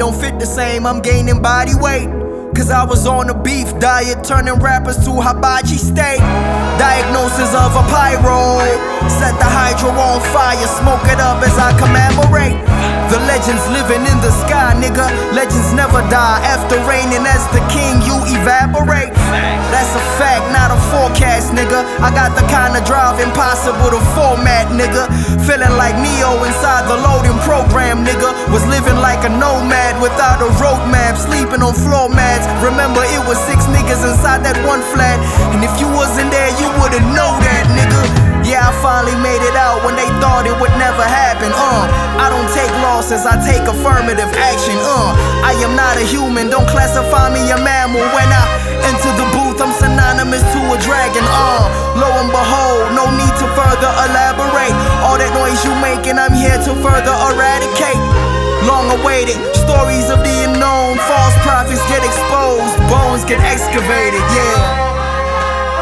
don't fit the same, I'm gaining body weight. Cause I was on a beef diet, turning rappers to hibachi steak. Diagnosis of a pyro, set the hydro on fire, smoke it up as I commemorate. The legends living in the sky, nigga. Legends never die. After reigning as the king, you evaporate. That's a fact, not a forecast, nigga. I got the kind of drive impossible to format, nigga. Feeling like Neo inside the loading program, nigga. Was living like a nomad without a roadmap, sleeping on floor mats. Remember, it was 6 niggas inside that one flat, and if you wasn't there, you wouldn't know that, nigga. Yeah, I finally made it out when they thought it would never happen. I don't take losses, I take affirmative action. I am not a human, don't classify me a mammal. When I enter the booth, I'm synonymous to a dragon. Lo and behold, no need to further elaborate. All that noise you making, I'm here to further eradicate. Long awaited, stories of the unknown. False prophets get exposed, bones get excavated, yeah.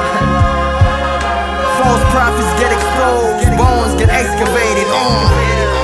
False prophets get exposed, bones get excavated.